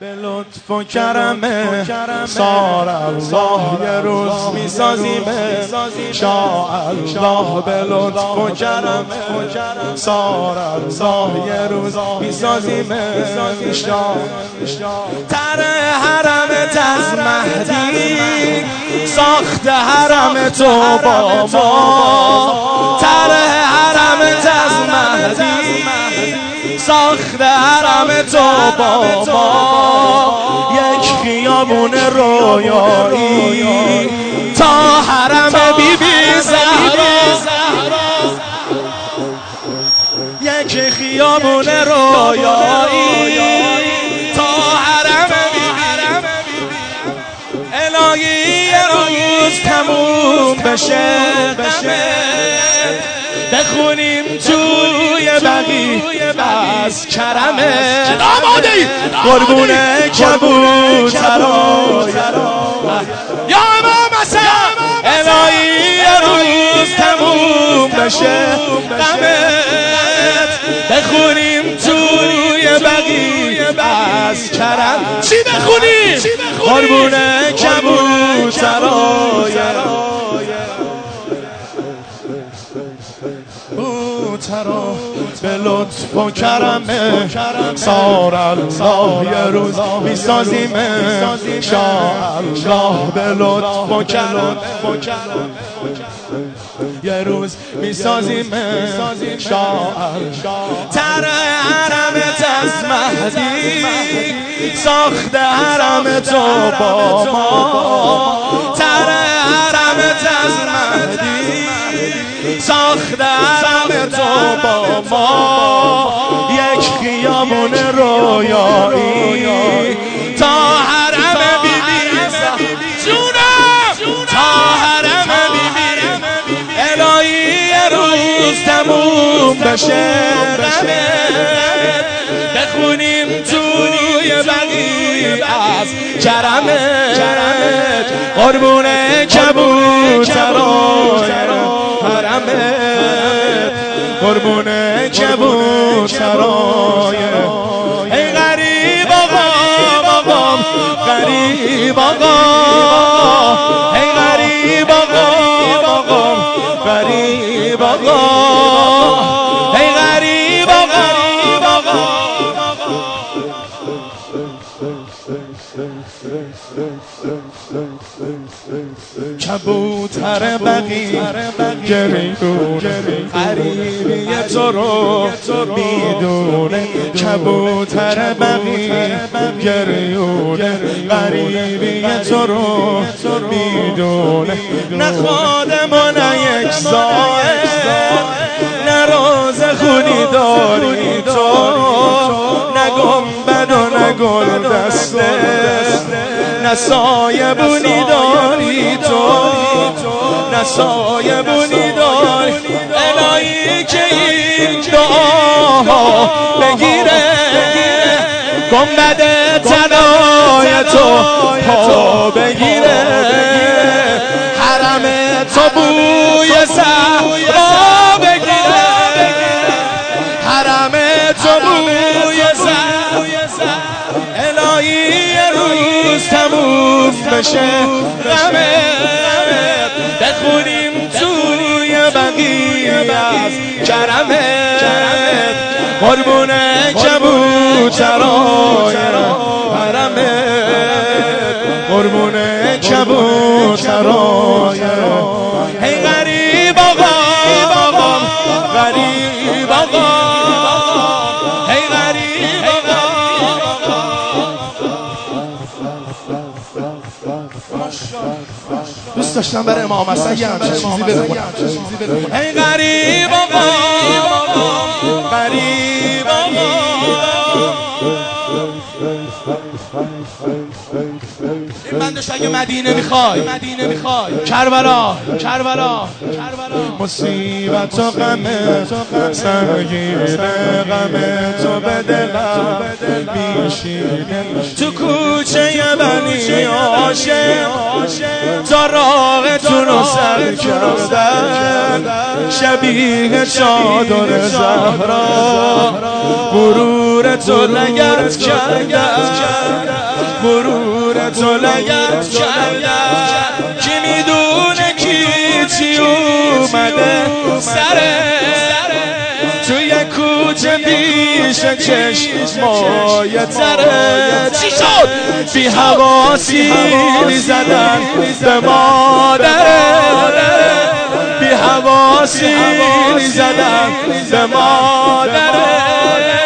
به لطف و کرمه سار الله یه روز میسازیم شاء الله. به لطف و کرمه سار الله یه روز میسازیم شاء. تر حرمت از مهدی ساخت حرم تو با ما. تر حرمت از مهدی ساخت حرم تو با ما. یک خیابون رویایی تا حرم بی بی زهرا. یک خیابون رویایی تا حرم بی بی. الهی یه روز تموم بشه بخونیم توی بقی از کرمه قربون کبوترای یا امام حسن. الهی یه روز تموم بشه غمت بخونیم توی بقی از کرم. چی بخونیم؟ قربون کبوترای بوترا. به لطف و کرمه سار الله یه روز میسازیم شاء الله. به لطف و کرمه یه روز میسازیم شاء الله. تر حرمت از مهدی ساخت حرم تو با ما. تر حرمت از مهدی ساخت حرم تو با ما. یک خیابون رویایی تا حرم بی بی جونم تا حرم بی بی. الهی یه روز تموم بشه غمت بخونیم توی بقی از کرمت قربون کبوترای حرمت قربون کبوترای. ای غریب آقا غریب آقا ای غریب آقا غریب آقا ای غریب آقا. کبوتر بقی گریونه غریبی تو رو میدونه. کبوتر بقی گریونه غریبی تو رو میدونه. نه خادم و نه یک زائر نه روز خونی داری تو. نه گنبد و نه گل دسته نه سایه بونی داری تو. نه سایه بونی داری. الهی که این دعاها بگیره گنبد طلای تو پا بگیره. حرم تو بوی زهرا بگیره. حرم تو بوی زهرا. الهی یه روز تموم بشه غمت بخونیم توی بقی از کرمت قربون کبوترای حرمت قربون کبوترای. ای غریب آقا غریب آقا ای غریب آقا. دوست داشتم برای امام حسن یه همچه چیزی بخونم. ای غریب آقا غریب آقا. این بندش اگه مدینه میخوای کربلا مصیبت و غمه سنگینه غمه تو به دلم میشینه. تو کوچه بنی هاشم زراغتون رو سر کردن شبیه چادر زهرا غرور تو لگد کردن. توی کوچه پیش چشمای تره چی شد؟ بی حواسی زدن به مادره بی حواسی زدن به مادره